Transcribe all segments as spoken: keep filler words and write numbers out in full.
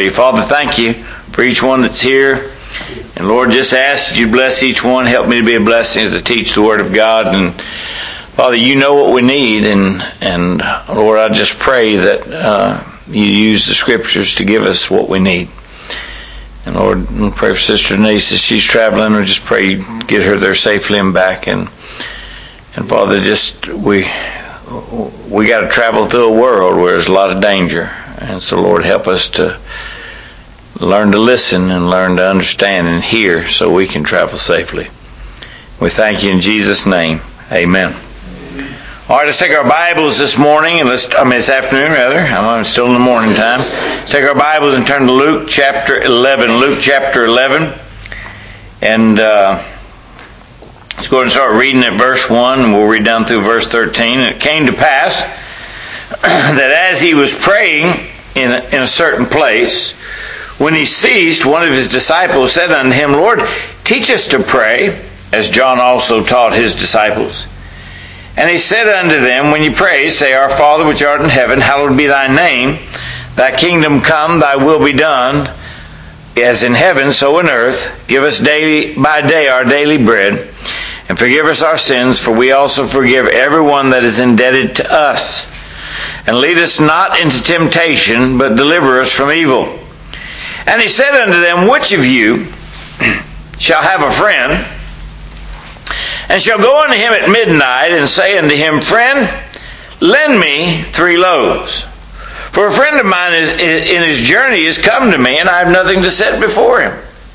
be. Father, thank you for each one that's here. And Lord, just ask that you bless each one. Help me to be a blessing as I teach the Word of God. And Father, you know what we need. And, and Lord, I just pray that uh, you use the Scriptures to give us what we need. And Lord, we pray for Sister Denise as she's traveling. I just pray you get her there safely and back. And and Father, just we we got to travel through a world where there's a lot of danger. And so Lord, help us to learn to listen and learn to understand and hear so we can travel safely. We thank you in Jesus' name. Amen. All right, let's take our Bibles this morning, and let's, I mean this afternoon rather. I'm still in the morning time. Let's take our Bibles and turn to Luke chapter eleven. Luke chapter eleven. And uh, let's go ahead and start reading at verse one, and we'll read down through verse thirteen. And it came to pass that as he was praying in a, in a certain place, when he ceased, one of his disciples said unto him, Lord, teach us to pray, as John also taught his disciples. And he said unto them, when you pray, say, Our Father which art in heaven, hallowed be thy name. Thy kingdom come, thy will be done, as in heaven, so in earth. Give us daily by day our daily bread, and forgive us our sins, for we also forgive everyone that is indebted to us. And lead us not into temptation, but deliver us from evil. And he said unto them, Which of you shall have a friend, and shall go unto him at midnight, and say unto him, Friend, lend me three loaves. For a friend of mine is, in his journey is come to me, and I have nothing to set before him.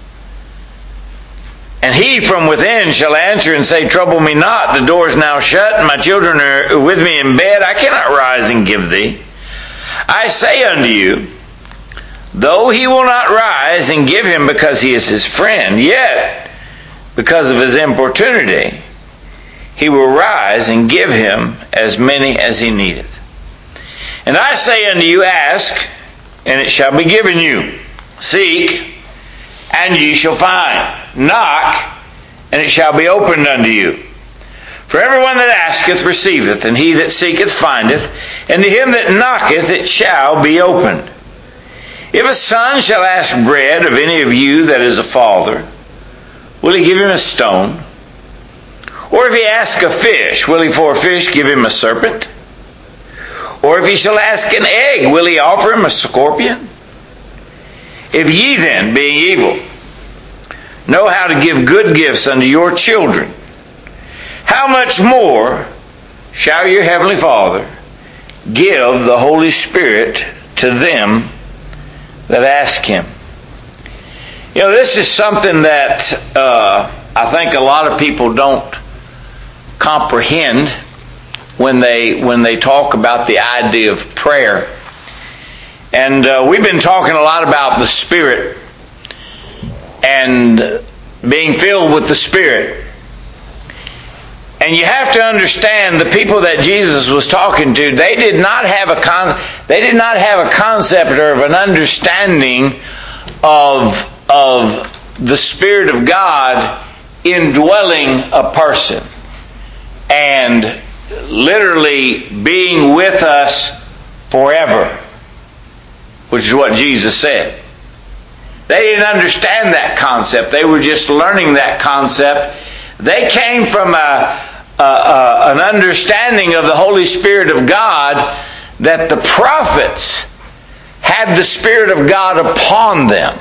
And he from within shall answer and say, Trouble me not, the door is now shut, and my children are with me in bed. I cannot rise and give thee. I say unto you, though he will not rise and give him because he is his friend, yet because of his importunity, he will rise and give him as many as he needeth. And I say unto you, ask, and it shall be given you. Seek, and ye shall find. Knock, and it shall be opened unto you. For everyone that asketh receiveth, and he that seeketh findeth, and to him that knocketh it shall be opened. If a son shall ask bread of any of you that is a father, will he give him a stone? Or if he ask a fish, will he for a fish give him a serpent? Or if he shall ask an egg, will he offer him a scorpion? If ye then, being evil, know how to give good gifts unto your children, how much more shall your heavenly Father give the Holy Spirit to them that ask him? You know, this is something that uh, I think a lot of people don't comprehend when they when they talk about the idea of prayer. And uh, we've been talking a lot about the Spirit and being filled with the Spirit. And you have to understand, the people that Jesus was talking to, they did not have a con they did not have a concept or of an understanding of of the Spirit of God indwelling a person and literally being with us forever, which is what Jesus said. They didn't understand that concept. They were just learning that concept. They came from a, a, a, an understanding of the Holy Spirit of God, that the prophets had the Spirit of God upon them.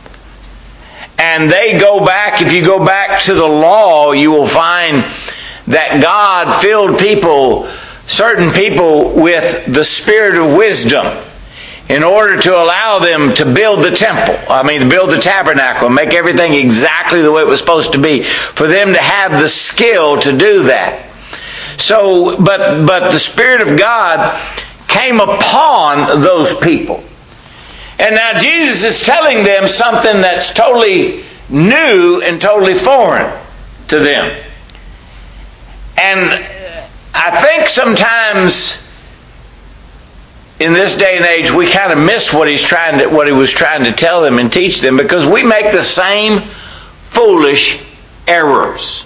And they go back, if you go back to the law, you will find that God filled people, certain people, with the Spirit of wisdom in order to allow them to build the temple. I mean, to build the tabernacle, make everything exactly the way it was supposed to be, for them to have the skill to do that. So, but but the Spirit of God came upon those people. And now Jesus is telling them something that's totally new and totally foreign to them. And I think sometimes in this day and age we kind of miss what he's trying to, what he was trying to tell them and teach them, because we make the same foolish errors.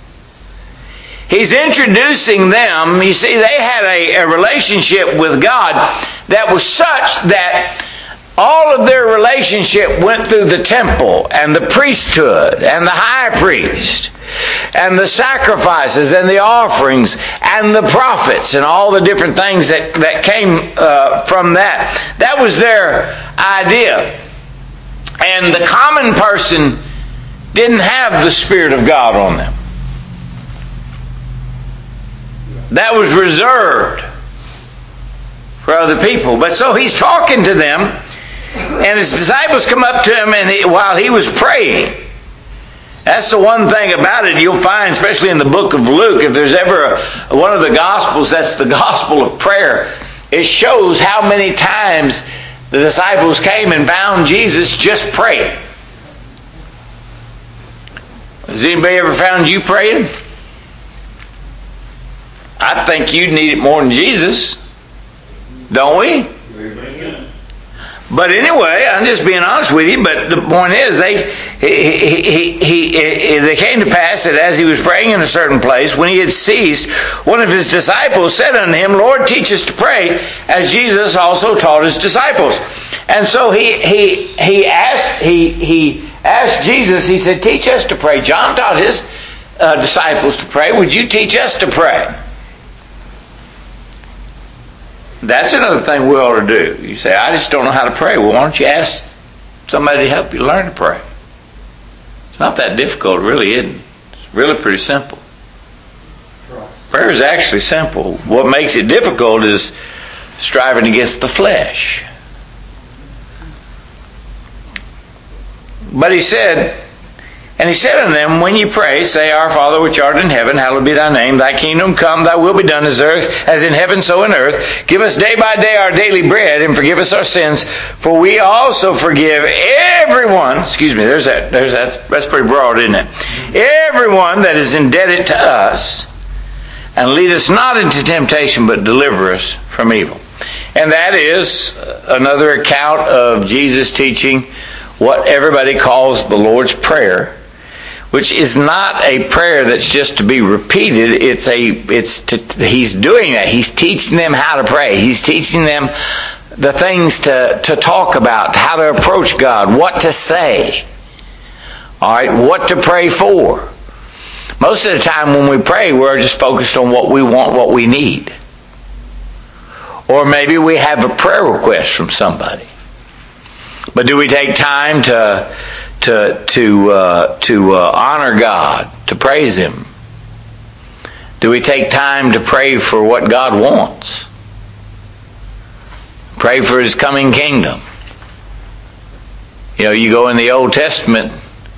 He's introducing them. You see, they had a, a relationship with God that was such that all of their relationship went through the temple and the priesthood and the high priest and the sacrifices and the offerings and the prophets and all the different things that, that came uh, from that. That was their idea. And the common person didn't have the Spirit of God on them. That was reserved for other people. But so he's talking to them, and his disciples come up to him and he, while he was praying. That's the one thing about it you'll find, especially in the book of Luke, if there's ever a, one of the Gospels that's the Gospel of prayer, it shows how many times the disciples came and found Jesus just praying. Has anybody ever found you praying? I think you need it more than Jesus. Don't we? But anyway, I'm just being honest with you, but the point is, they he, he, he, he, they came to pass that as he was praying in a certain place, when he had ceased, one of his disciples said unto him, Lord, teach us to pray, as Jesus also taught his disciples. And so he he he asked he he asked Jesus, he said, teach us to pray. John taught his uh, disciples to pray. Would you teach us to pray? That's another thing we ought to do. You say, I just don't know how to pray. Well, why don't you ask somebody to help you learn to pray? It's not that difficult, really, isn't it? It's really pretty simple. Prayer is actually simple. What makes it difficult is striving against the flesh. But he said, and he said unto them, when you pray, say, Our Father which art in heaven, hallowed be thy name. Thy kingdom come, thy will be done as earth, as in heaven, so in earth. Give us day by day our daily bread, and forgive us our sins, for we also forgive everyone. Excuse me, there's that. There's that. That's pretty broad, isn't it? Everyone that is indebted to us, and lead us not into temptation, but deliver us from evil. And that is another account of Jesus teaching what everybody calls the Lord's Prayer, which is not a prayer that's just to be repeated. It's a, it's to, he's doing that. He's teaching them how to pray. He's teaching them the things to, to talk about, how to approach God, what to say. All right, what to pray for. Most of the time when we pray, we're just focused on what we want, what we need. Or maybe we have a prayer request from somebody. But do we take time to to to uh, to uh, honor God, to praise Him? Do we take time to pray for what God wants? Pray for His coming kingdom. You know, you go in the Old Testament,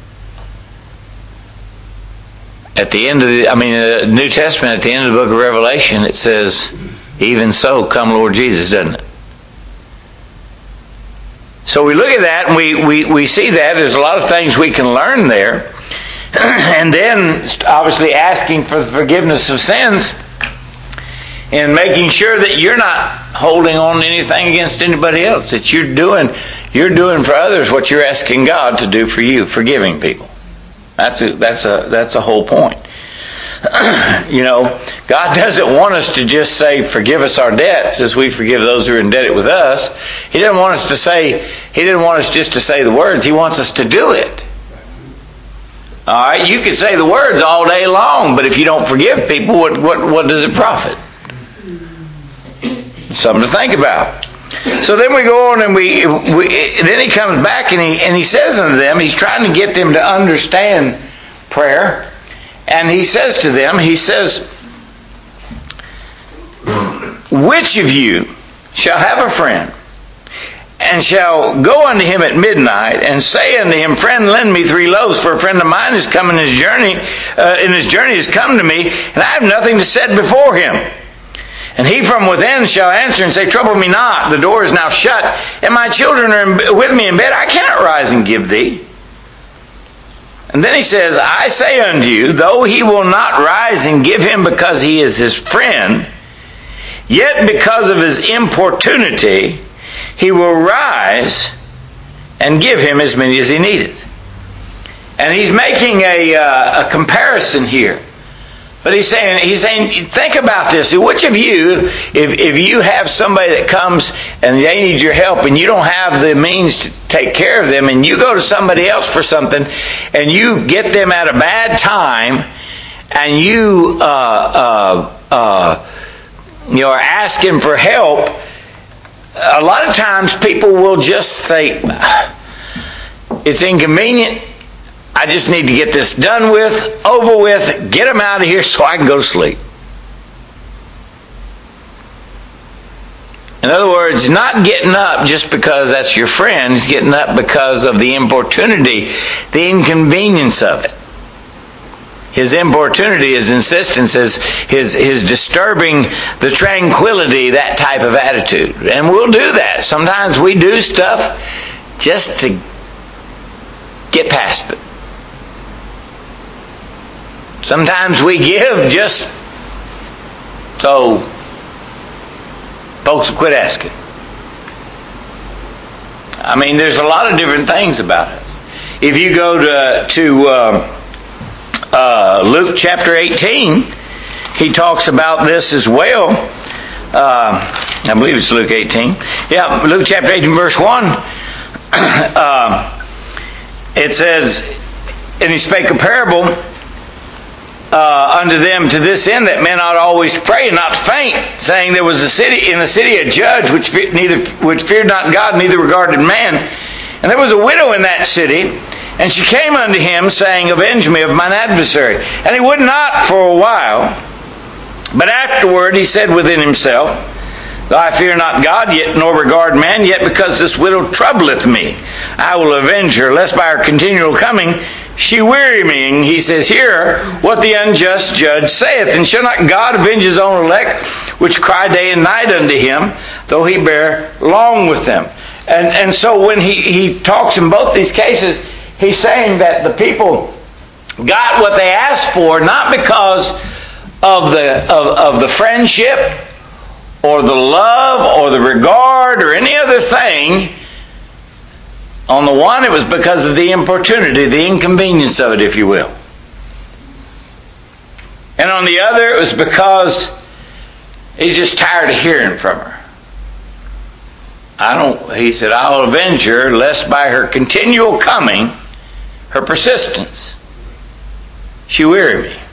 at the end of the, I mean, the New Testament, at the end of the book of Revelation, it says, even so, come Lord Jesus, doesn't it? So we look at that and we, we, we see that. There's a lot of things we can learn there. And then, obviously, asking for the forgiveness of sins and making sure that you're not holding on to anything against anybody else. That you're doing, you're doing for others what you're asking God to do for you, forgiving people. That's a, that's a, that's a whole point. You know, God doesn't want us to just say, forgive us our debts as we forgive those who are indebted with us. He didn't want us to say, He didn't want us just to say the words. He wants us to do it. All right, you can say the words all day long, but if you don't forgive people, what, what, what does it profit? Something to think about. So then we go on and we, we then he comes back and he, and he says unto them, he's trying to get them to understand prayer. And he says to them, he says, which of you shall have a friend, and shall go unto him at midnight, and say unto him, Friend, lend me three loaves, for a friend of mine is come in his journey, uh, in his journey has come to me, and I have nothing to set before him. And he from within shall answer and say, Trouble me not, the door is now shut, and my children are with me in bed, I cannot rise and give thee. And then he says, I say unto you, though he will not rise and give him because he is his friend, yet because of his importunity, he will rise and give him as many as he needeth. And he's making a, uh, a comparison here. But he's saying, he's saying, think about this. Which of you, if, if you have somebody that comes and they need your help, and you don't have the means to take care of them, and you go to somebody else for something, and you get them at a bad time, and you uh, uh, uh, you know, are asking for help, a lot of times people will just say, it's inconvenient, I just need to get this done with, over with, get them out of here so I can go to sleep. In other words, not getting up just because that's your friend. He's getting up because of the importunity, the inconvenience of it. His importunity, his insistence, his, his, his disturbing the tranquility, that type of attitude. And we'll do that. Sometimes we do stuff just to get past it. Sometimes we give just so folks will quit asking. I mean, there's a lot of different things about us. If you go to, to uh, uh, Luke chapter eighteen, he talks about this as well. Uh, I believe it's Luke eighteen. Yeah, Luke chapter eighteen, verse one. uh, it says, and he spake a parable Uh, unto them to this end, that men ought always pray and not to faint, saying there was a city in the city a judge which fe- neither which feared not God, neither regarded man. And there was a widow in that city, and she came unto him, saying, Avenge me of mine adversary. And he would not for a while, but afterward he said within himself, Though I fear not God, yet nor regard man, yet because this widow troubleth me, I will avenge her, lest by her continual coming she weary me. And he says, Hear what the unjust judge saith, and shall not God avenge his own elect, which cry day and night unto him, though he bear long with them? And and so when he, he talks in both these cases, he's saying that the people got what they asked for, not because of the of, of the friendship or the love or the regard or any other thing. On the one, it was because of the importunity, the inconvenience of it, if you will. And on the other, it was because he's just tired of hearing from her. I don't, he said, I will avenge her, lest by her continual coming, her persistence, she weary me.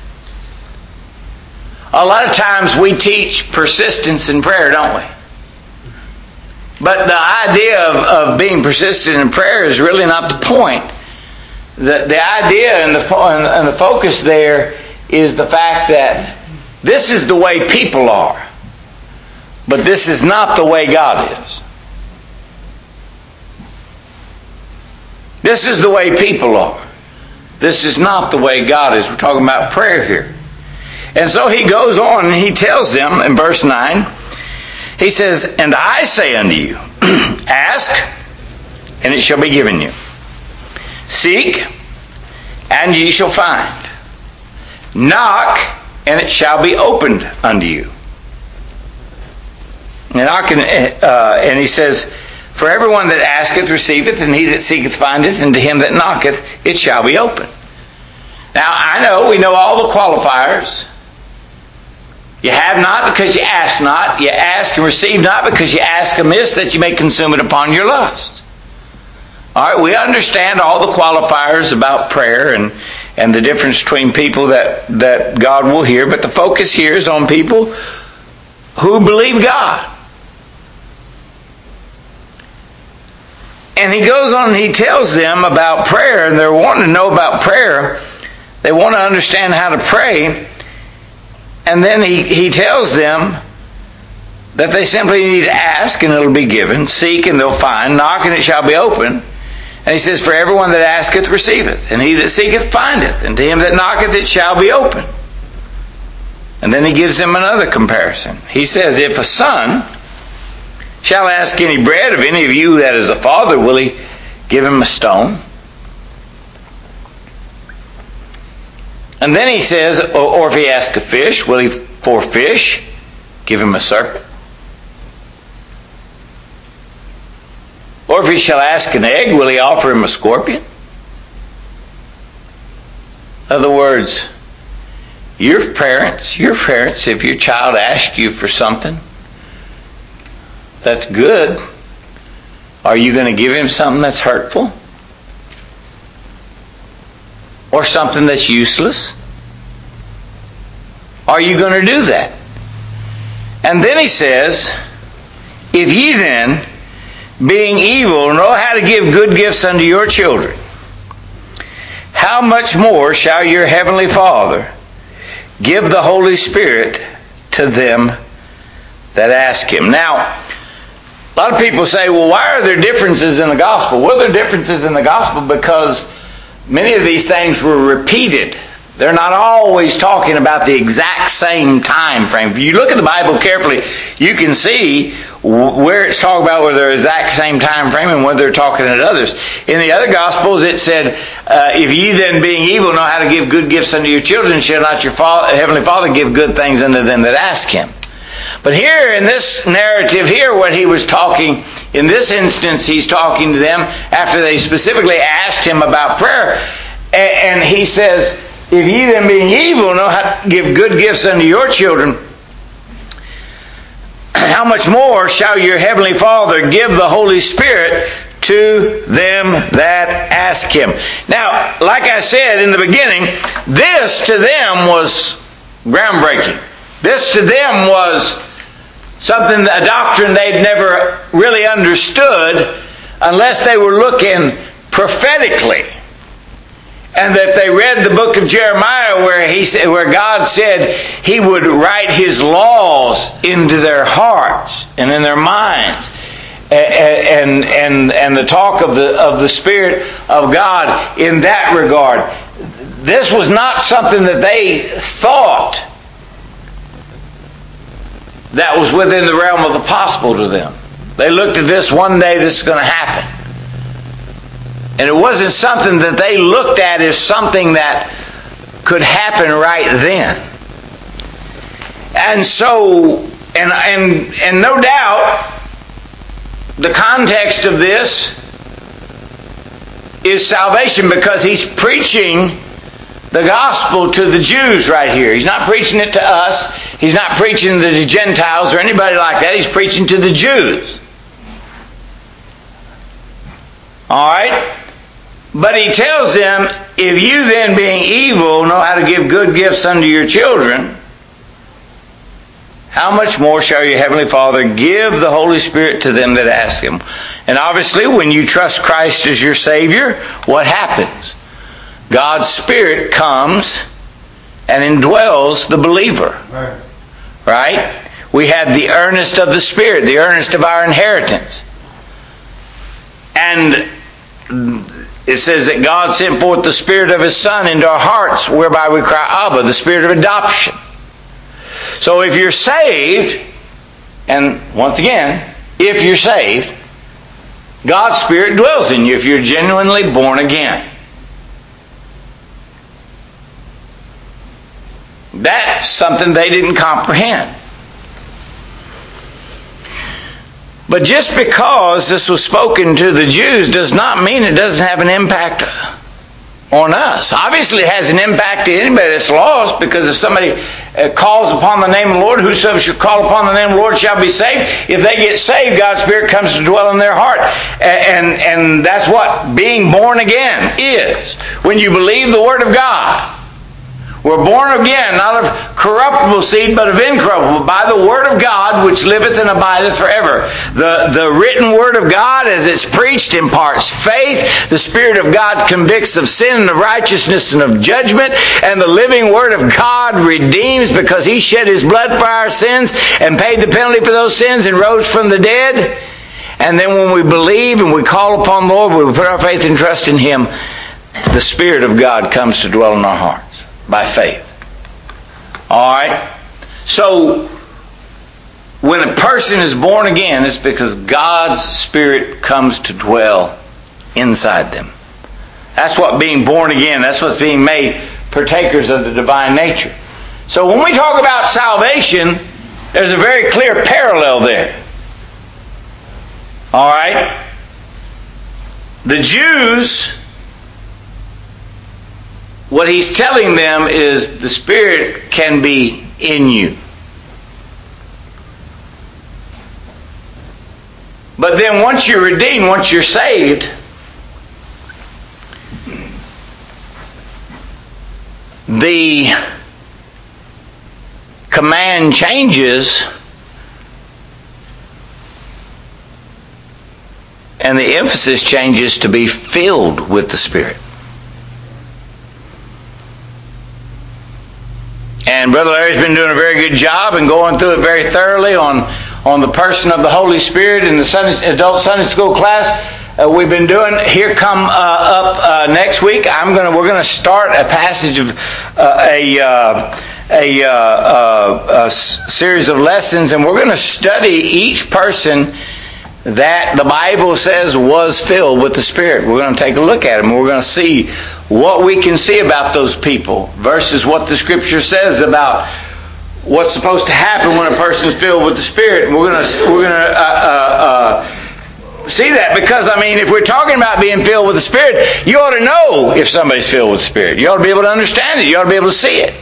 A lot of times we teach persistence in prayer, don't we? But the idea of, of being persistent in prayer is really not the point. The, the idea and the, and the focus there is the fact that this is the way people are, but this is not the way God is. This is the way people are. This is not the way God is. We're talking about prayer here. And so he goes on and he tells them in verse nine, he says, And I say unto you, ask, and it shall be given you. Seek, and ye shall find. Knock, and it shall be opened unto you. Knock, and, uh, and he says, For everyone that asketh receiveth, and he that seeketh findeth, and to him that knocketh it shall be opened. Now, I know, we know all the qualifiers. You have not because you ask not. You ask and receive not because you ask amiss, that you may consume it upon your lust. All right, we understand all the qualifiers about prayer and, and the difference between people that, that God will hear, but the focus here is on people who believe God. And he goes on and he tells them about prayer, and they're wanting to know about prayer. They want to understand how to pray. And then he, he tells them that they simply need to ask and it'll be given, seek and they'll find, knock and it shall be open. And he says, For everyone that asketh receiveth, and he that seeketh findeth, and to him that knocketh it shall be open. And then he gives them another comparison. He says, If a son shall ask any bread of any of you that is a father, will he give him a stone? And then he says, or, or if he asks a fish, will he for fish give him a serpent? Or if he shall ask an egg, will he offer him a scorpion? In other words, your parents, your parents, if your child asks you for something, that's good, are you going to give him something that's hurtful? Or something that's useless? Are you going to do that? And then he says, if ye then, being evil, know how to give good gifts unto your children, how much more shall your heavenly Father give the Holy Spirit to them that ask him? Now, a lot of people say, well, why are there differences in the gospel? Well, there are differences in the gospel because many of these things were repeated. They're not always talking about the exact same time frame. If you look at the Bible carefully, you can see where it's talking about where they're exact same time frame and where they're talking at others. In the other Gospels, it said, uh, if ye then being evil know how to give good gifts unto your children, shall not your Father, Heavenly Father give good things unto them that ask him. But here in this narrative here, what he was talking, in this instance, he's talking to them after they specifically asked him about prayer. And he says, if ye then being evil know how to give good gifts unto your children, how much more shall your heavenly Father give the Holy Spirit to them that ask him? Now, like I said in the beginning, this to them was groundbreaking. This to them was something, a doctrine they'd never really understood unless they were looking prophetically. And that they read the book of Jeremiah where he said, where God said he would write his laws into their hearts and in their minds. And, and, and the talk of the, of the Spirit of God in that regard. This was not something that they thought that was within the realm of the possible to them. They looked at this, one day this is going to happen. And it wasn't something that they looked at as something that could happen right then. And so, and and and no doubt, the context of this is salvation, because he's preaching the gospel to the Jews right here. He's not preaching it to us. He's not preaching to the Gentiles or anybody like that. He's preaching to the Jews. All right? But he tells them, if you then being evil know how to give good gifts unto your children, how much more shall your heavenly Father give the Holy Spirit to them that ask him? And obviously, when you trust Christ as your Savior, what happens? God's Spirit comes and indwells the believer. Right. Right? We have the earnest of the Spirit, the earnest of our inheritance. And it says that God sent forth the Spirit of His Son into our hearts, whereby we cry, Abba, the Spirit of adoption. So if you're saved, and once again, if you're saved, God's Spirit dwells in you if you're genuinely born again. That's something they didn't comprehend. But just because this was spoken to the Jews does not mean it doesn't have an impact on us. Obviously it has an impact to anybody that's lost, because if somebody calls upon the name of the Lord, whosoever shall call upon the name of the Lord shall be saved. If they get saved, God's Spirit comes to dwell in their heart. And, and that's what being born again is. When you believe the Word of God. We're born again, not of corruptible seed, but of incorruptible, by the Word of God, which liveth and abideth forever. The, the written Word of God, as it's preached, imparts faith. The Spirit of God convicts of sin and of righteousness and of judgment. And the living Word of God redeems, because He shed His blood for our sins and paid the penalty for those sins and rose from the dead. And then when we believe and we call upon the Lord, we put our faith and trust in Him, the Spirit of God comes to dwell in our hearts. By faith. Alright? So, when a person is born again, it's because God's Spirit comes to dwell inside them. That's what being born again, that's what's being made partakers of the divine nature. So when we talk about salvation, there's a very clear parallel there. Alright? The Jews, what he's telling them is the Spirit can be in you. But then once you're redeemed, once you're saved, the command changes, and the emphasis changes to be filled with the Spirit. And Brother Larry's been doing a very good job and going through it very thoroughly on, on the person of the Holy Spirit in the Sunday, adult Sunday school class uh, we've been doing. Here come uh, up uh, next week. I'm gonna we're gonna start a passage of uh, a uh, a, uh, uh, a series of lessons, and we're going to study each person that the Bible says was filled with the Spirit. We're going to take a look at them. We're going to see what we can see about those people versus what the Scripture says about what's supposed to happen when a person is filled with the Spirit. And we're going to we're going to uh, uh, uh, see that, because I mean, if we're talking about being filled with the Spirit, you ought to know if somebody's filled with the Spirit. You ought to be able to understand it. You ought to be able to see it.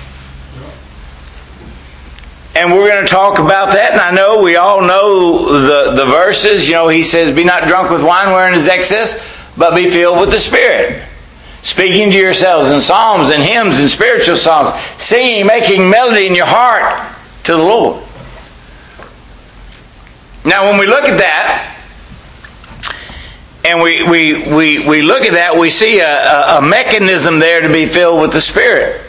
And we're going to talk about that, and I know we all know the, the verses. You know, he says, be not drunk with wine wherein is excess, but be filled with the Spirit. Speaking to yourselves in psalms and hymns and spiritual songs, singing, making melody in your heart to the Lord. Now, when we look at that, and we, we, we, we look at that, we see a, a, a mechanism there to be filled with the Spirit.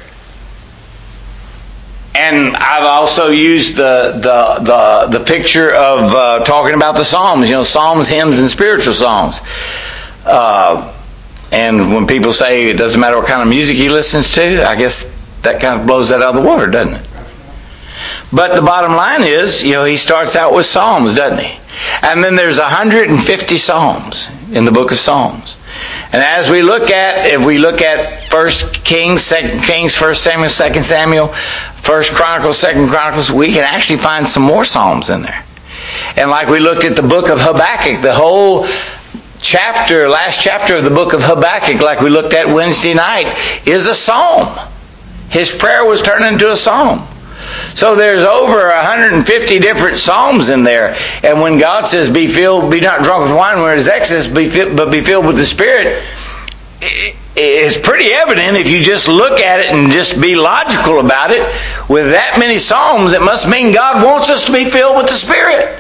And I've also used the the the, the picture of uh, talking about the Psalms, you know, Psalms, hymns, and spiritual songs. Uh, and when people say it doesn't matter what kind of music he listens to, I guess that kind of blows that out of the water, doesn't it? But the bottom line is, you know, he starts out with Psalms, doesn't he? And then there's one hundred fifty Psalms in the book of Psalms. And as we look at, if we look at First Kings, Second Kings, First Samuel, Second Samuel, First Chronicles, Second Chronicles, we can actually find some more Psalms in there. And like we looked at the book of Habakkuk, the whole chapter, last chapter of the book of Habakkuk, like we looked at Wednesday night, is a psalm. His prayer was turned into a psalm. So there's over one hundred fifty different psalms in there. And when God says, be filled, be not drunk with wine where it is excess, be filled, but be filled with the Spirit, it's pretty evident if you just look at it and just be logical about it. With that many psalms, it must mean God wants us to be filled with the Spirit.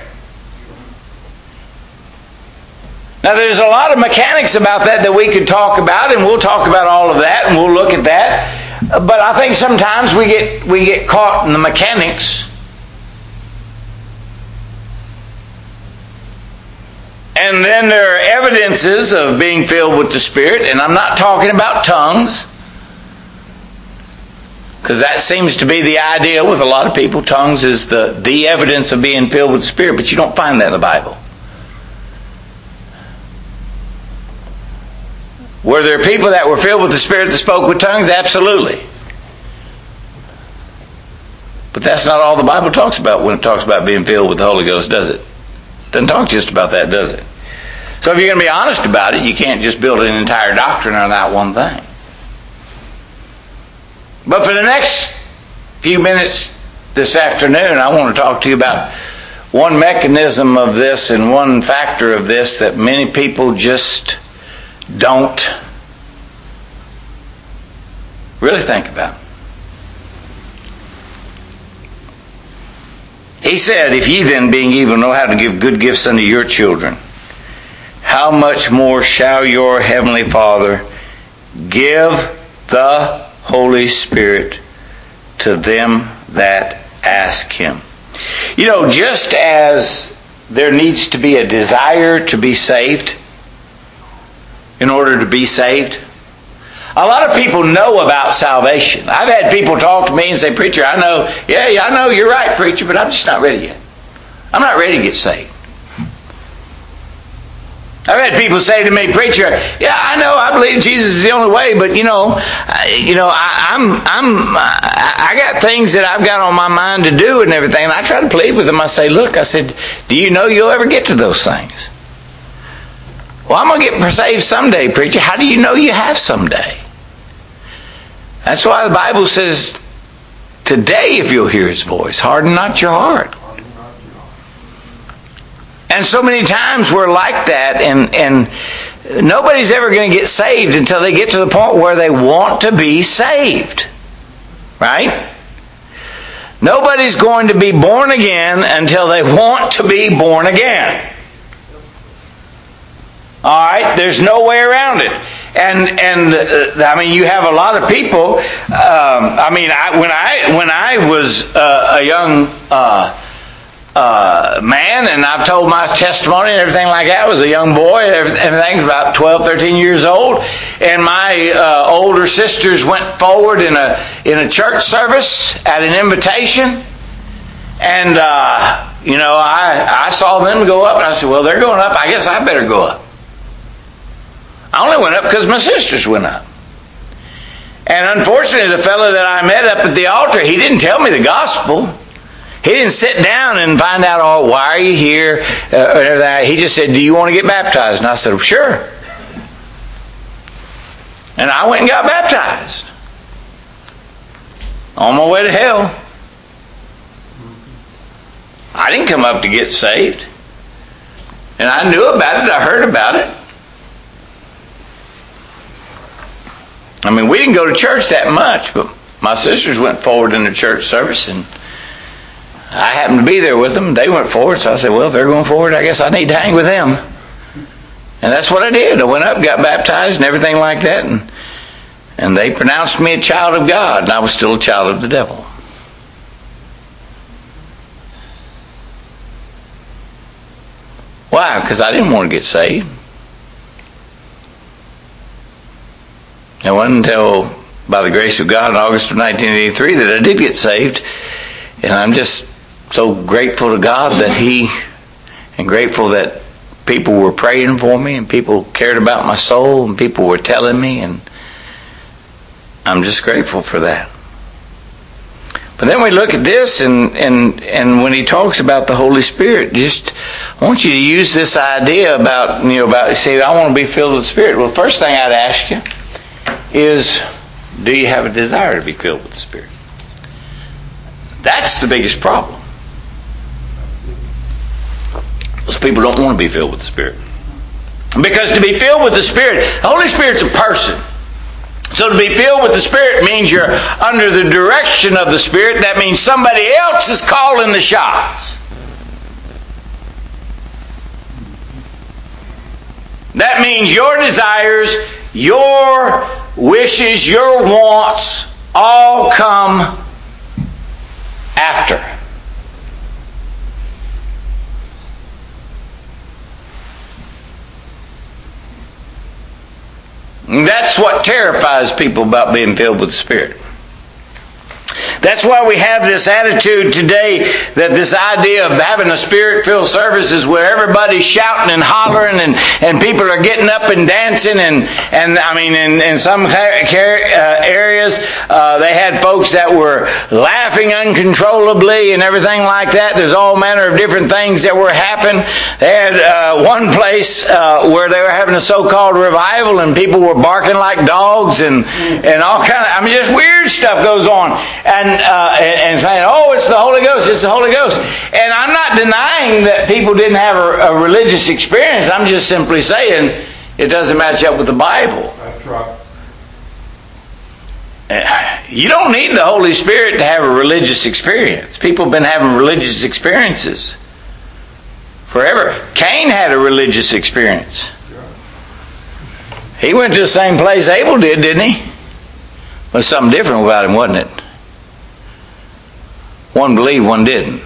Now there's a lot of mechanics about that that we could talk about, and we'll talk about all of that, and we'll look at that. But I think sometimes we get we get caught in the mechanics. And then there are evidences of being filled with the Spirit, and I'm not talking about tongues, because that seems to be the idea with a lot of people. Tongues is the, the evidence of being filled with the Spirit, but you don't find that in the Bible. Were there people that were filled with the Spirit that spoke with tongues? Absolutely. But that's not all the Bible talks about when it talks about being filled with the Holy Ghost, does it? It doesn't talk just about that, does it? So if you're going to be honest about it, you can't just build an entire doctrine on that one thing. But for the next few minutes this afternoon, I want to talk to you about one mechanism of this and one factor of this that many people just don't really think about. He said, if ye then, being evil, know how to give good gifts unto your children, how much more shall your heavenly Father give the Holy Spirit to them that ask Him? You know, just as there needs to be a desire to be saved in order to be saved, a lot of people know about salvation. I've had people talk to me and say, preacher, I know, yeah, yeah, I know you're right, preacher, but I'm just not ready yet. I'm not ready to get saved. I've had people say to me, preacher, yeah, I know, I believe Jesus is the only way, but you know, I, you know, I, I'm, I'm, I got things that I've got on my mind to do and everything, and I try to plead with them. I say, look, I said, do you know you'll ever get to those things? Well, I'm going to get saved someday, preacher. How do you know you have someday? That's why the Bible says, today if you'll hear His voice, harden not your heart. And so many times we're like that, and, and nobody's ever going to get saved until they get to the point where they want to be saved. Right? Nobody's going to be born again until they want to be born again. All right? There's no way around it. And and uh, I mean, you have a lot of people. Um, I mean, I, when I when I was uh, a young uh, uh, man, and I've told my testimony and everything like that. I was a young boy. Everything was about twelve, thirteen years old, and my uh, older sisters went forward in a in a church service at an invitation, and uh, you know, I I saw them go up, and I said, well, they're going up. I guess I better go up. I only went up because my sisters went up. And unfortunately, the fellow that I met up at the altar, he didn't tell me the gospel. He didn't sit down and find out, oh, why are you here? Uh, he just said, do you want to get baptized? And I said, sure. And I went and got baptized. On my way to hell. I didn't come up to get saved. And I knew about it. I heard about it. I mean, we didn't go to church that much, but my sisters went forward in the church service, and I happened to be there with them. They went forward, so I said, well, if they're going forward, I guess I need to hang with them. And that's what I did. I went up, got baptized, and everything like that, and and they pronounced me a child of God, and I was still a child of the devil. Why? Because I didn't want to get saved. It wasn't until, by the grace of God, in August of nineteen eighty-three that I did get saved. And I'm just so grateful to God that He, and grateful that people were praying for me, and people cared about my soul, and people were telling me, and I'm just grateful for that. But then we look at this, and, and, and when he talks about the Holy Spirit, just I want you to use this idea about, you know, about, you say, I want to be filled with the Spirit. Well, the first thing I'd ask you is, do you have a desire to be filled with the Spirit? That's the biggest problem. Most people don't want to be filled with the Spirit. Because to be filled with the Spirit, the Holy Spirit's a person. So to be filled with the Spirit means you're under the direction of the Spirit. That means somebody else is calling the shots. That means your desires, your wishes, your wants all come after. And that's what terrifies people about being filled with the Spirit. That's why we have this attitude today, that this idea of having a Spirit-filled service is where everybody's shouting and hollering, and, and people are getting up and dancing, and, and I mean, in, in some areas, uh, they had folks that were laughing uncontrollably and everything like that. There's all manner of different things that were happening. They had uh, one place uh, where they were having a so-called revival, and people were barking like dogs, and, and all kind of, I mean, just weird stuff goes on. And Uh, and, and saying, oh, it's the Holy Ghost, it's the Holy Ghost. And I'm not denying that people didn't have a, a religious experience. I'm just simply saying it doesn't match up with the Bible. That's right. You don't need the Holy Spirit to have a religious experience. People have been having religious experiences forever. Cain had a religious experience. He went to the same place Abel did, didn't he? Well, something different about him, wasn't it? One believed, one didn't.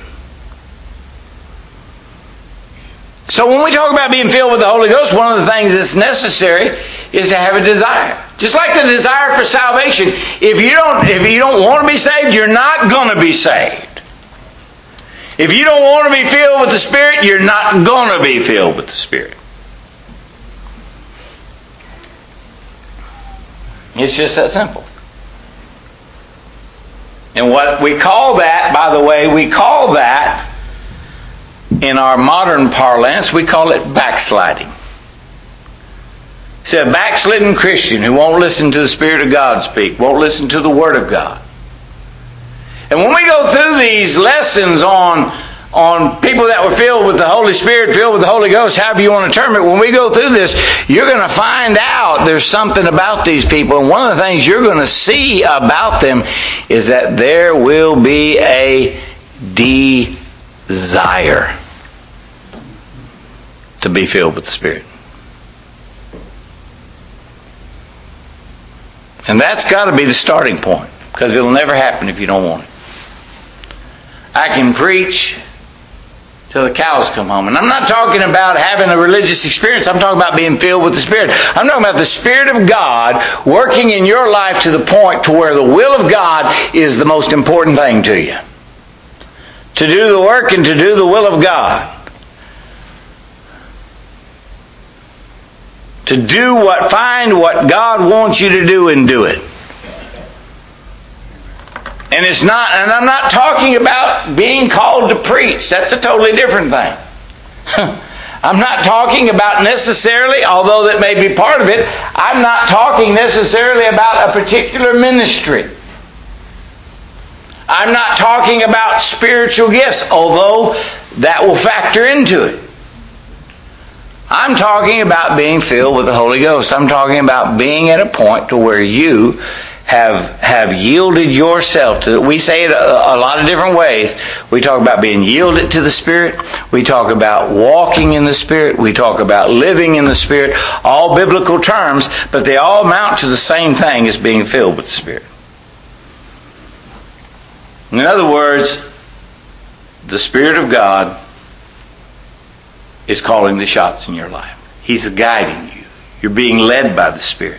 So when we talk about being filled with the Holy Ghost, one of the things that's necessary is to have a desire. Just like the desire for salvation. If you don't, if you don't want to be saved, you're not going to be saved. If you don't want to be filled with the Spirit, you're not going to be filled with the Spirit. It's just that simple. And what we call that, by the way, we call that, in our modern parlance, we call it backsliding. It's a backslidden Christian who won't listen to the Spirit of God speak, won't listen to the Word of God. And when we go through these lessons on, on people that were filled with the Holy Spirit, filled with the Holy Ghost, however you want to term it, when we go through this, you're going to find out there's something about these people. And one of the things you're going to see about them is that there will be a desire to be filled with the Spirit. And that's got to be the starting point, because it'll never happen if you don't want it. I can preach till the cows come home. And I'm not talking about having a religious experience. I'm talking about being filled with the Spirit. I'm talking about the Spirit of God working in your life to the point to where the will of God is the most important thing to you. To do the work and to do the will of God. To do what, find what God wants you to do and do it. And it's not, and I'm not talking about being called to preach. That's a totally different thing. I'm not talking about necessarily, although that may be part of it, I'm not talking necessarily about a particular ministry. I'm not talking about spiritual gifts, although that will factor into it. I'm talking about being filled with the Holy Ghost. I'm talking about being at a point to where you have have yielded yourself to. We say it a, a lot of different ways. We talk about being yielded to the Spirit. We talk about walking in the Spirit. We talk about living in the Spirit. All biblical terms, but they all amount to the same thing as being filled with the Spirit. In other words, the Spirit of God is calling the shots in your life. He's guiding you. You're being led by the Spirit.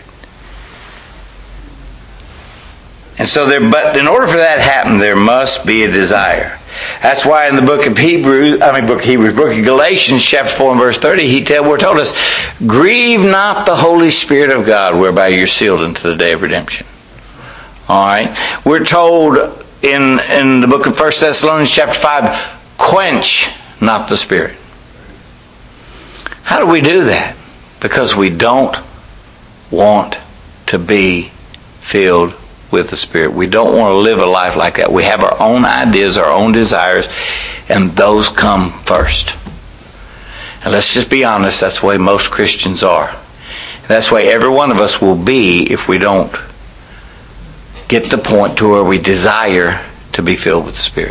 And so there, but in order for that to happen, there must be a desire. That's why in the book of Hebrews, I mean book of Hebrews, book of Galatians, chapter four and verse thirty, he tell, we're told us, grieve not the Holy Spirit of God, whereby you're sealed unto the day of redemption. All right. We're told in in the book of First Thessalonians, chapter five, quench not the Spirit. How do we do that? Because we don't want to be filled with the Spirit. We don't want to live a life like that. We have our own ideas, our own desires, and those come first. And let's just be honest, that's the way most Christians are. That's the way every one of us will be if we don't get to the point to where we desire to be filled with the Spirit.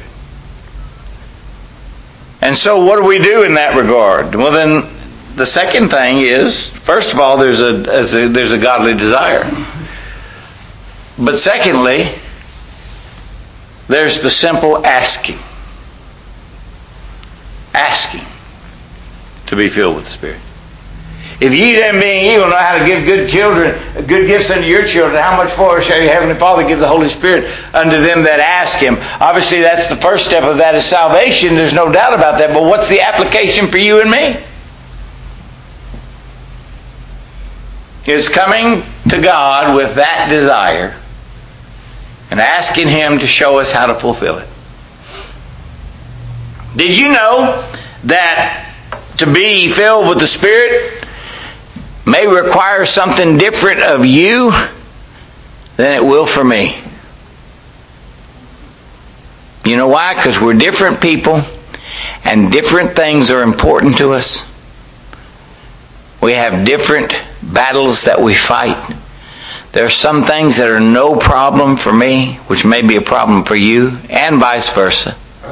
And so what do we do in that regard? Well, then the second thing is, first of all, there's a, a there's a godly desire. But secondly, there's the simple asking. Asking to be filled with the Spirit. If ye then being evil know how to give good children, good gifts unto your children, how much more shall your heavenly Father give the Holy Spirit unto them that ask Him? Obviously that's the first step of that is salvation. There's no doubt about that. But what's the application for you and me? It's coming to God with that desire and asking Him to show us how to fulfill it. Did you know that to be filled with the Spirit may require something different of you than it will for me? You know why? Because we're different people and different things are important to us. We have different battles that we fight. There are some things that are no problem for me, which may be a problem for you, and vice versa.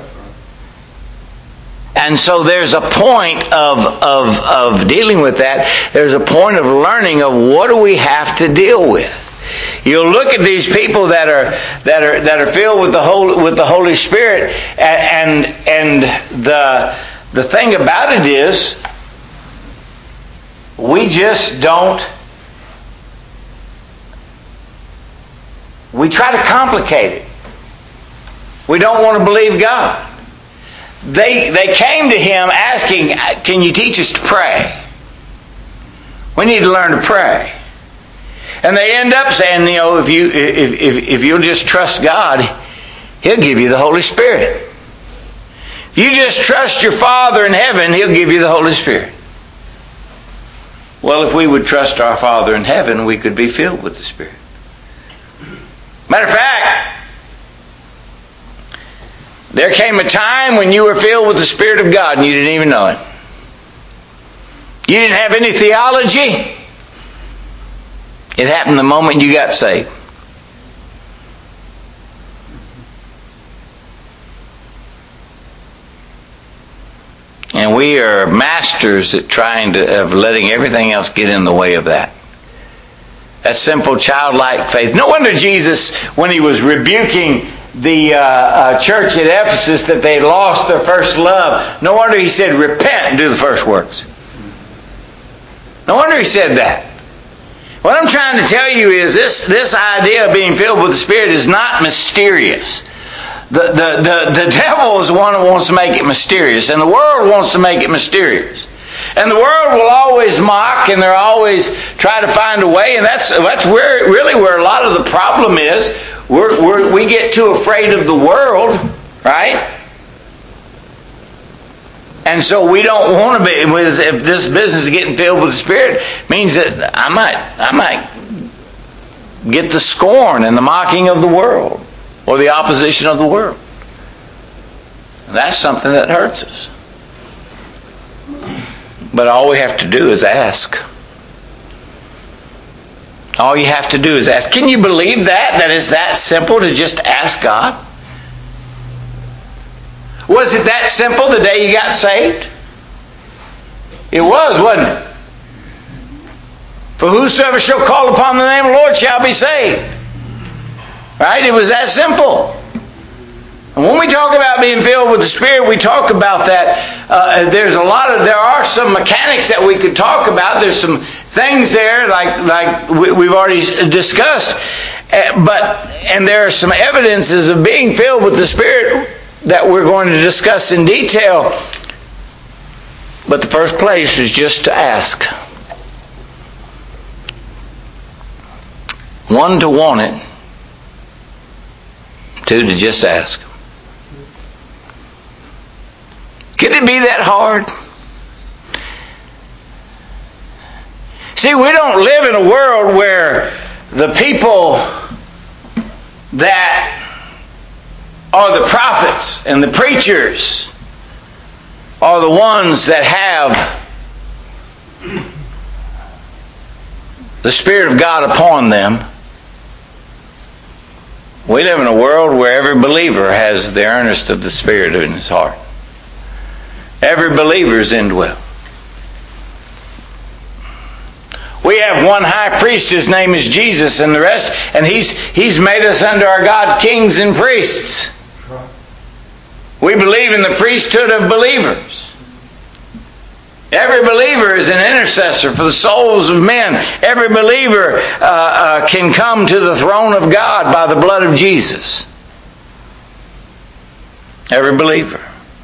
And so there's a point of, of, of dealing with that. There's a point of learning of what do we have to deal with. You'll look at these people that are that are that are filled with the Holy with the Holy Spirit, and and, and the the thing about it is, we just don't. We try to complicate it. We don't want to believe God. They they came to Him asking, "Can you teach us to pray? We need to learn to pray." And they end up saying, "You know, if you if if, if you'll just trust God, He'll give you the Holy Spirit. If you just trust your Father in heaven, He'll give you the Holy Spirit." Well, if we would trust our Father in heaven, we could be filled with the Spirit. Matter of fact, There came a time when you were filled with the Spirit of God and you didn't even know it. You didn't have any theology. It happened the moment you got saved. And we are masters at trying to, of letting everything else get in the way of that. That simple childlike faith. No wonder Jesus, when he was rebuking the uh, uh, church at Ephesus that they had lost their first love, no wonder he said, repent and do the first works. No wonder he said that. What I'm trying to tell you is this, this idea of being filled with the Spirit is not mysterious. The, the, the, the devil is the one who wants to make it mysterious, and the world wants to make it mysterious. And the world will always mock, and they'll always try to find a way, and that's that's where really where a lot of the problem is. We're, we're, we get too afraid of the world, right? And so we don't want to be. If this business is getting filled with the Spirit, means that I might I might get the scorn and the mocking of the world, or the opposition of the world. And that's something that hurts us. But all we have to do is ask. All you have to do is ask. Can you believe that? That it's that simple to just ask God? Was it that simple the day you got saved? It was, wasn't it? For whosoever shall call upon the name of the Lord shall be saved. Right? It was that simple. And when we talk about being filled with the Spirit, we talk about that. Uh, there's a lot of, there are some mechanics that we could talk about. There's some things there, like like we, we've already discussed. Uh, but and there are some evidences of being filled with the Spirit that we're going to discuss in detail. But the first place is just to ask. One, to want it. Two, to just ask. Could it be that hard? See, we don't live in a world where the people that are the prophets and the preachers are the ones that have the Spirit of God upon them. We live in a world where every believer has the earnest of the Spirit in his heart. Every believer is indwelt. We have one high priest, his name is Jesus, and the rest, and he's he's made us unto our God kings and priests. We believe in the priesthood of believers. Every believer is an intercessor for the souls of men. Every believer uh, uh, can come to the throne of God by the blood of Jesus. Every believer.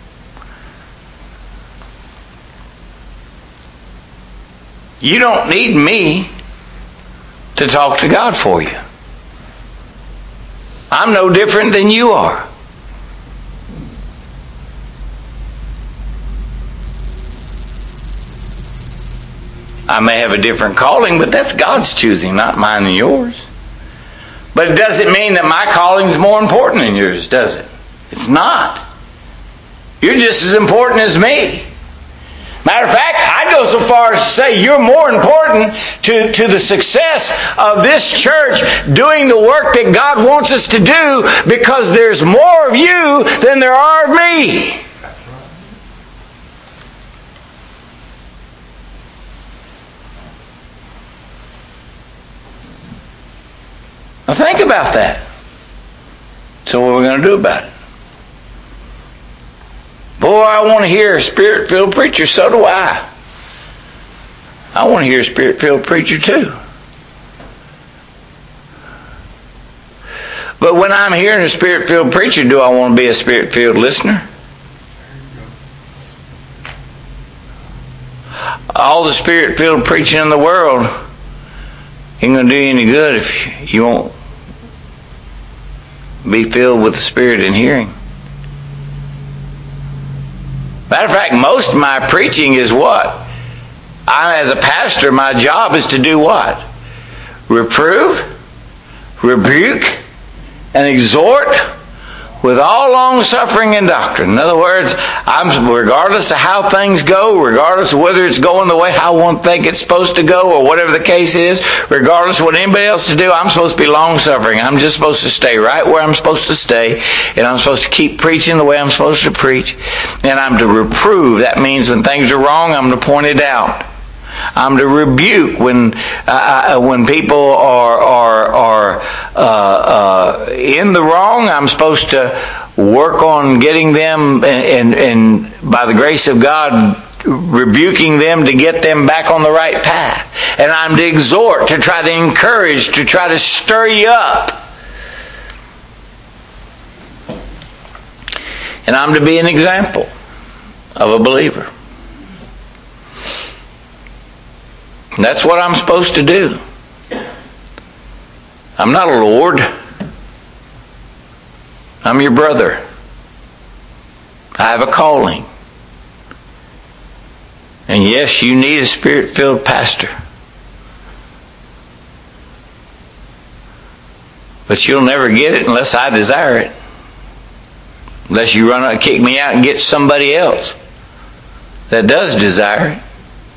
You don't need me to talk to God for you. I'm no different than you are. I may have a different calling, but that's God's choosing, not mine and yours. But it doesn't mean that my calling is more important than yours, does it? It's not. You're just as important as me. Matter of fact, I go so far as to say you're more important to, to the success of this church doing the work that God wants us to do, because there's more of you than there are of me. Now think about that. So what are we going to do about it? Boy, I want to hear a Spirit-filled preacher. So do I. I want to hear a Spirit-filled preacher too. But when I'm hearing a Spirit-filled preacher, do I want to be a Spirit-filled listener? All the Spirit-filled preaching in the world ain't going to do you any good if you won't be filled with the Spirit in hearing. Matter of fact, most of my preaching is what? I, as a pastor, my job is to do what? Reprove, rebuke, and exhort with all long suffering and doctrine. In other words, I'm, regardless of how things go, regardless of whether it's going the way I want to think it's supposed to go, or whatever the case is, regardless of what anybody else to do, I'm supposed to be long suffering. I'm just supposed to stay right where I'm supposed to stay, and I'm supposed to keep preaching the way I'm supposed to preach, and I'm to reprove. That means when things are wrong, I'm to point it out. I'm to rebuke when uh, when people are are are uh, uh, in the wrong. I'm supposed to work on getting them, and, and, and by the grace of God, rebuking them to get them back on the right path. And I'm to exhort, to try to encourage, to try to stir you up. And I'm to be an example of a believer. And that's what I'm supposed to do. I'm not a lord. I'm your brother. I have a calling. And yes, you need a Spirit-filled pastor. But you'll never get it unless I desire it. Unless you run out and kick me out and get somebody else that does desire it.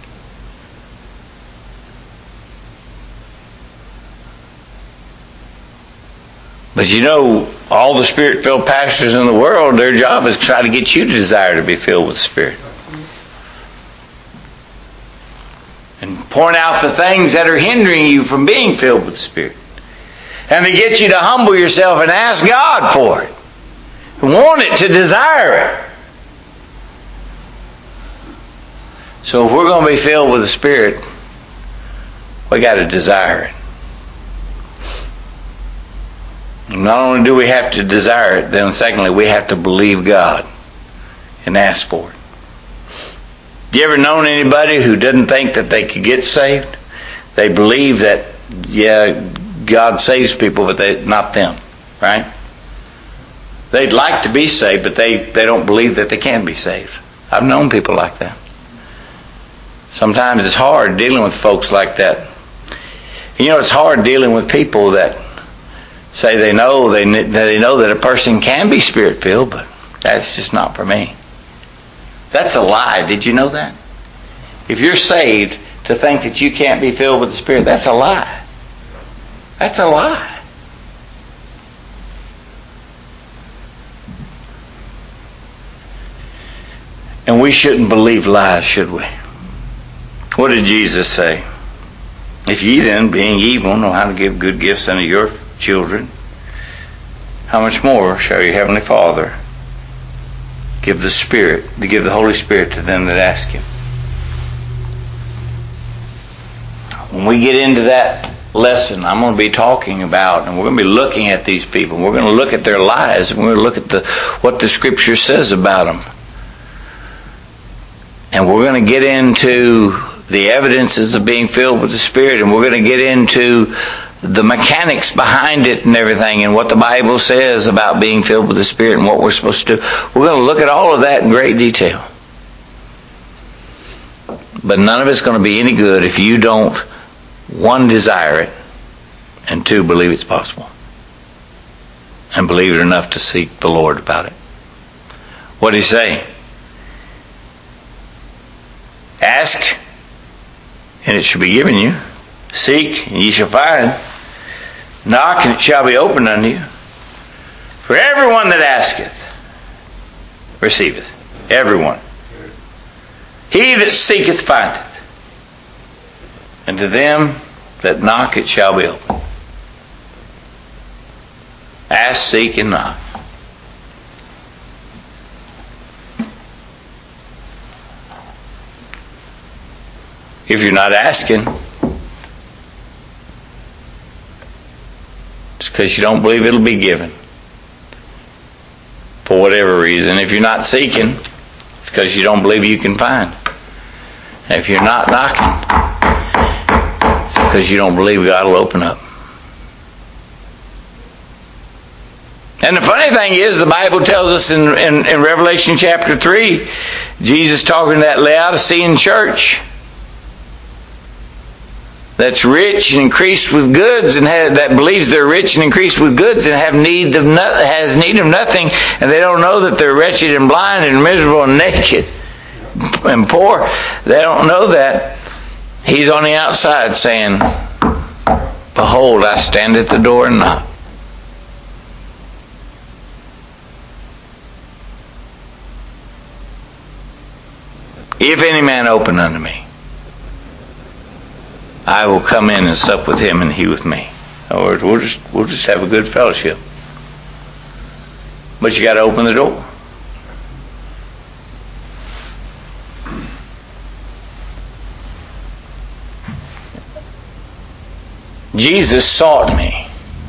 But you know, all the Spirit-filled pastors in the world, their job is to try to get you to desire to be filled with the Spirit. And point out the things that are hindering you from being filled with the Spirit. And to get you to humble yourself and ask God for it. Want it, to desire it. So if we're going to be filled with the Spirit, we got to desire it. Not only do we have to desire it, then secondly, we have to believe God and ask for it. You ever known anybody who didn't think that they could get saved? They believe that, yeah, God saves people, but they, not them, right? They'd like to be saved, but they, they don't believe that they can be saved. I've known people like that. Sometimes it's hard dealing with folks like that. You know, it's hard dealing with people that say they know they they know that a person can be Spirit-filled, but that's just not for me. That's a lie. Did you know that? If you're saved, to think that you can't be filled with the Spirit, that's a lie. That's a lie. And we shouldn't believe lies, should we? What did Jesus say? If ye then, being evil, know how to give good gifts unto your children, how much more shall your heavenly Father give the Spirit, to give the Holy Spirit to them that ask Him? When we get into that lesson, I'm going to be talking about, and we're going to be looking at these people. We're going to look at their lives, and we're going to look at the what the Scripture says about them. And we're going to get into the evidences of being filled with the Spirit, and we're going to get into the mechanics behind it and everything, and what the Bible says about being filled with the Spirit and what we're supposed to do. We're going to look at all of that in great detail. But none of it's going to be any good if you don't, one, desire it, and two, believe it's possible. And believe it enough to seek the Lord about it. What did He say? Ask, and it shall be given you. Seek, and ye shall find. Knock, and it shall be opened unto you. For everyone that asketh, receiveth. Everyone. He that seeketh, findeth. And to them that knock, it shall be opened. Ask, seek, and knock. If you're not asking, it's because you don't believe it'll be given. For whatever reason. If you're not seeking, it's because you don't believe you can find. And if you're not knocking, it's because you don't believe God will open up. And the funny thing is, the Bible tells us in, in, in Revelation chapter three, Jesus talking to that Laodicean church, that's rich and increased with goods, and have, that believes they're rich and increased with goods, and have need of no, has need of nothing, and they don't know that they're wretched and blind and miserable and naked and poor. They don't know that. He's on the outside saying, "Behold, I stand at the door and knock." If any man open unto me, I will come in and sup with him and he with me. In other words, we'll just, we'll just have a good fellowship. But you got to open the door. Jesus sought me.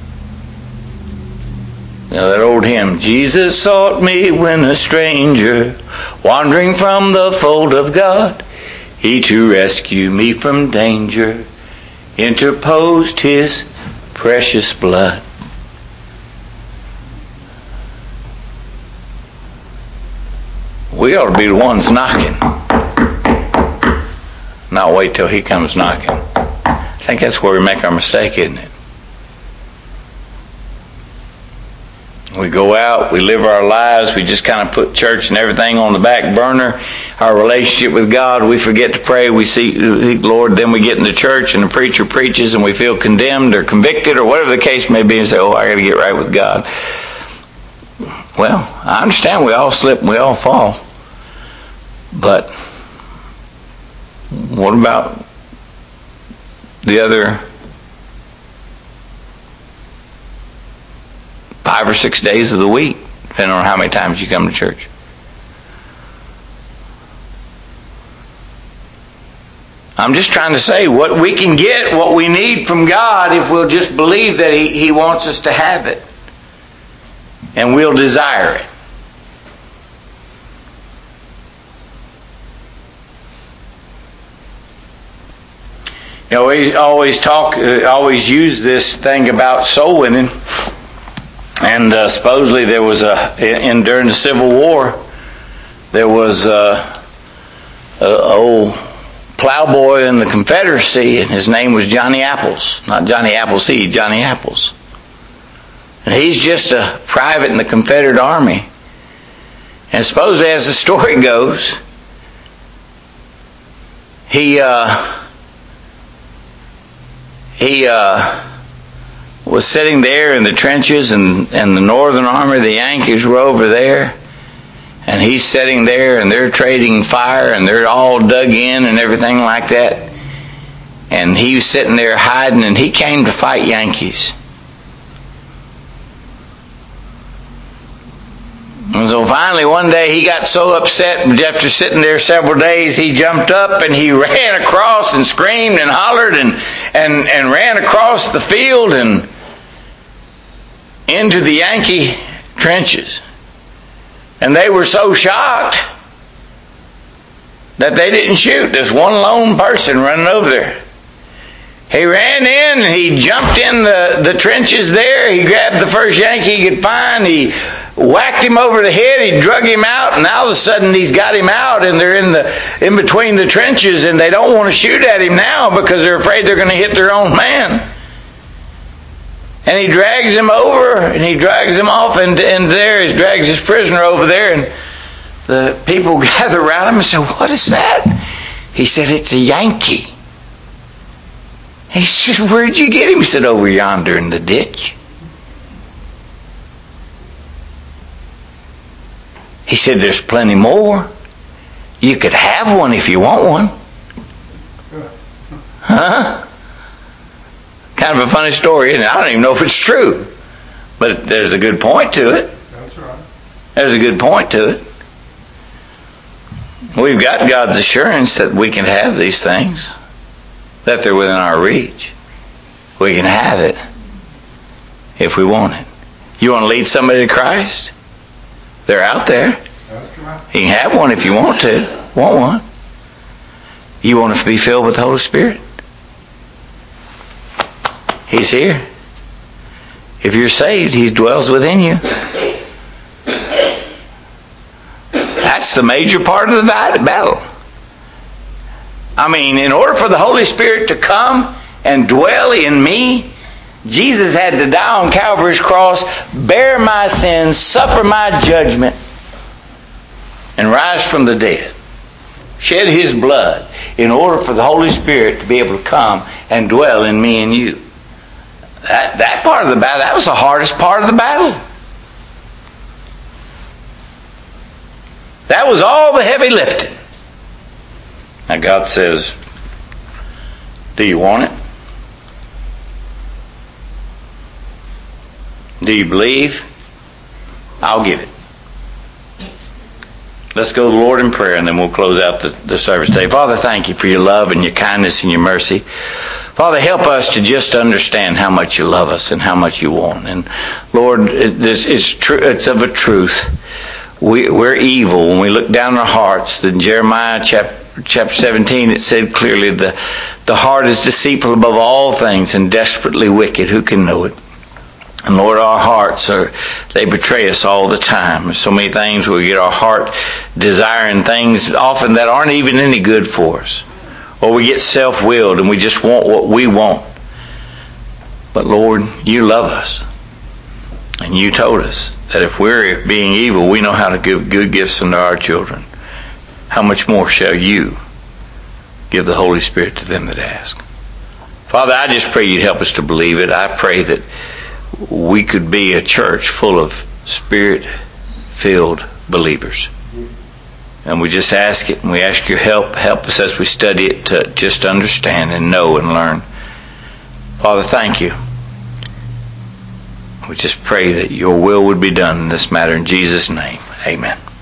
Now that old hymn, Jesus sought me when a stranger, wandering from the fold of God, he to rescue me from danger, interposed his precious blood. We ought to be the ones knocking, not wait till he comes knocking. I think that's where we make our mistake, isn't it? We go out, we live our lives, we just kind of put church and everything on the back burner. Our relationship with God, we forget to pray, we see Lord, then we get into church and the preacher preaches and we feel condemned or convicted or whatever the case may be and say, oh, I got to get right with God. Well, I understand we all slip and we all fall. But what about the other five or six days of the week, depending on how many times you come to church? I'm just trying to say what we can get, what we need from God, if we'll just believe that He, he wants us to have it. And we'll desire it. You know, we always talk, uh, always use this thing about soul winning. And uh, supposedly there was a, in during the Civil War, there was a, a old plowboy in the Confederacy, and his name was Johnny Apples. Not Johnny Appleseed, Johnny Apples. And he's just a private in the Confederate Army. And supposedly, as the story goes, he uh, he uh, was sitting there in the trenches, and, and the Northern Army, the Yankees, were over there. And he's sitting there, and they're trading fire, and they're all dug in and everything like that. And he was sitting there hiding, and he came to fight Yankees. And so finally one day he got so upset, after sitting there several days, he jumped up and he ran across and screamed and hollered and, and, and ran across the field and into the Yankee trenches. And they were so shocked that they didn't shoot this one lone person running over there. He ran in and he jumped in the, the trenches there. He grabbed the first Yankee he could find. He whacked him over the head. He drug him out. And all of a sudden he's got him out, and they're in the in between the trenches, and they don't want to shoot at him now because they're afraid they're going to hit their own man. And he drags him over, and he drags him off, and, and there he drags his prisoner over there, and the people gather around him and say, "What is that?" He said, "It's a Yankee." He said, "Where'd you get him?" He said, "Over yonder in the ditch." He said, "There's plenty more. You could have one if you want one." Huh? Kind of a funny story, isn't it? I don't even know if it's true. But there's a good point to it. That's right. There's a good point to it. We've got God's assurance that we can have these things, that they're within our reach. We can have it if we want it. You want to lead somebody to Christ? They're out there. That's right. You can have one if you want to. Want one? You want to be filled with the Holy Spirit? He's here. If you're saved, He dwells within you. That's the major part of the battle. I mean, in order for the Holy Spirit to come and dwell in me? Jesus had to die on Calvary's cross, bear my sins, suffer my judgment, and rise from the dead. Shed his blood in order for the Holy Spirit to be able to come and dwell in me and you. That, that part of the battle, that was the hardest part of the battle. That was all the heavy lifting. Now God says, do you want it? Do you believe? I'll give it. Let's go to the Lord in prayer, and then we'll close out the, the service today. Father, thank you for your love and your kindness and your mercy. Father, help us to just understand how much you love us and how much you want. And Lord, it, this is true. It's of a truth. We, we're evil. When we look down our hearts, in Jeremiah chapter, chapter seventeen, it said clearly, the, the heart is deceitful above all things and desperately wicked. Who can know it? And Lord, our hearts are, they betray us all the time. There's so many things we get our heart desiring things often that aren't even any good for us. Or we get self-willed and we just want what we want. But Lord, you love us. And you told us that if we're being evil, we know how to give good gifts unto our children. How much more shall you give the Holy Spirit to them that ask? Father, I just pray you'd help us to believe it. I pray that we could be a church full of Spirit-filled believers. And we just ask it, and we ask your help. Help us as we study it to just understand and know and learn. Father, thank you. We just pray that your will would be done in this matter. In Jesus' name, amen.